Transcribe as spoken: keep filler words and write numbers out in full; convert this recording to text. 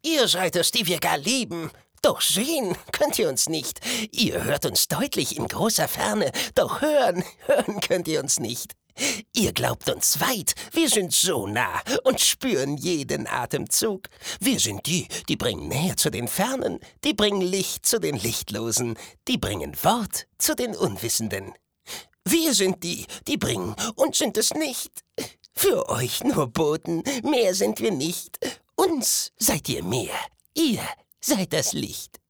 Ihr seid es, die wir gar lieben. Doch sehen könnt ihr uns nicht. Ihr hört uns deutlich in großer Ferne, doch hören, hören könnt ihr uns nicht. Ihr glaubt uns weit, wir sind so nah und spüren jeden Atemzug. Wir sind die, die bringen näher zu den Fernen, die bringen Licht zu den Lichtlosen, die bringen Wort zu den Unwissenden. Wir sind die, die bringen und sind es nicht. Für euch nur Boten, mehr sind wir nicht. Uns seid ihr mehr, ihr seid das Licht.